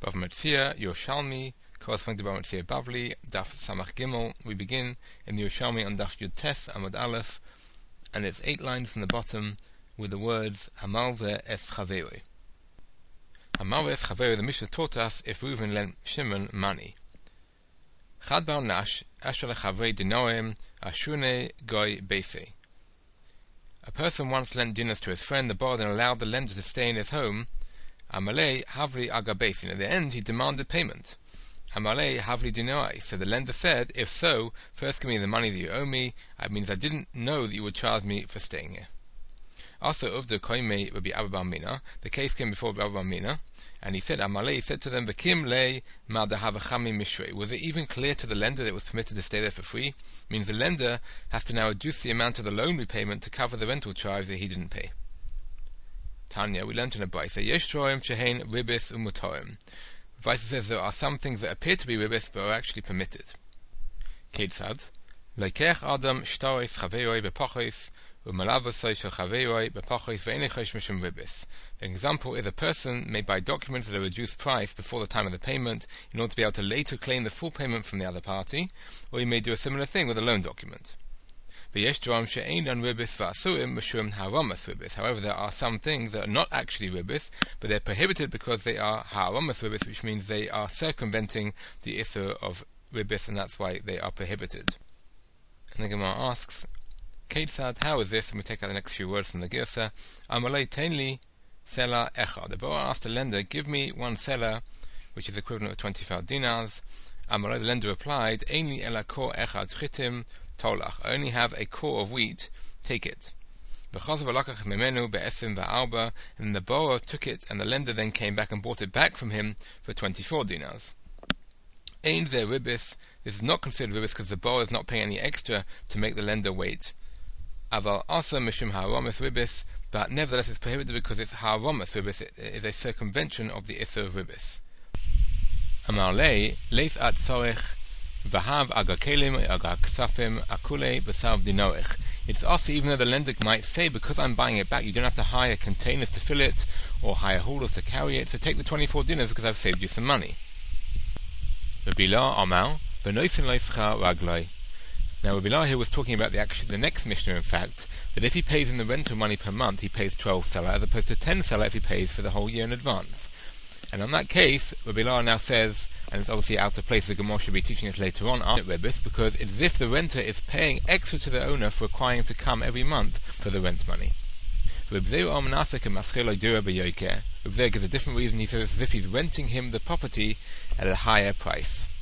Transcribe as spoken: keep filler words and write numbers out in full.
Bava Metzia, Yerushalmi, corresponding to Bava Metzia Bavli, Daf Samach Gimel. We begin in the Yerushalmi on Daf Yud Tes Amud Aleph, and it's eight lines from the bottom with the words Hamalve es Chaveroi. Hamalve es Chaveroi, the Mishnah taught us if Reuven lent Shimon money. Chad Bar Nash, Asher Lechavrei Dinoim, Ashune Goy Beisei. A person once lent dinners to his friend, the borrower then allowed the lender to stay in his home. Amalei Havli Aga Beisei. At the end, he demanded payment. Amalei Havli Dinoi. So the lender said, if so, first give me the money that you owe me. It means I didn't know that you would charge me for staying here. Also, of the Koimei Rabbi Abba Bar Mina, the case came before Rabbi Abba Bar Mina, and he said, Amalei said to them, V'kim lei ma'dahavachami mishrei. Was it even clear to the lender that it was permitted to stay there for free? It means the lender has to now reduce the amount of the loan repayment to cover the rental charge that he didn't pay. Tanya, we learned in a Brisa, Yesh droim shehein ribis umutoim. Brisa says there are some things that appear to be ribis but are actually permitted. Ketzad, Leikech adam shtaris chaveiroi bepochis. The example is a person may buy documents at a reduced price before the time of the payment in order to be able to later claim the full payment from the other party, or he may do a similar thing with a loan document. However, there are some things that are not actually ribis, but they're prohibited because they are ha'aramas ribis, which means they are circumventing the issur of ribis, and that's why they are prohibited. And the Gemara asks, Ketzad, how is this? And we take out the next few words from the Girsa. Amalei Tainli Sela Echad. The borrower asked the lender, give me one seller, which is equivalent of twenty-five dinars. Amalei, the lender replied, Ainli Ela Kor Echad Chitim Tolach. I only have a core of wheat, take it. V'chazav alakach memenu be'esim va'arba. And the borrower took it, and the lender then came back and bought it back from him for twenty-four dinars. Ain Ze Ribis. This is not considered ribis because the borrower is not paying any extra to make the lender wait. Aval also mishum ha'aramas ribis, but nevertheless it's prohibited because it's ha'aramas ribis. It is a circumvention of the issur of ribis. Amar lei leis at sorech v'hav aga kelim aga ksafim akule v'sav dinoich. It's also, even though the lender might say, because I'm buying it back, you don't have to hire containers to fill it or hire haulers to carry it, so take the twenty-four dinars because I've saved you some money. Rabbi Lar Amar b'noisin leischa ragloi. Now, Rabbi Lar here was talking about the actually the next Mishnah, in fact, that if he pays in the rental money per month, he pays twelve seller, as opposed to ten seller if he pays for the whole year in advance. And on that case, Rabbi Lar now says, and it's obviously out of place, the Gemara should be teaching us later on, at Rebis, because it's as if the renter is paying extra to the owner for requiring to come every month for the rent money. Rabbi Zer gives a different reason. He says it's as if he's renting him the property at a higher price.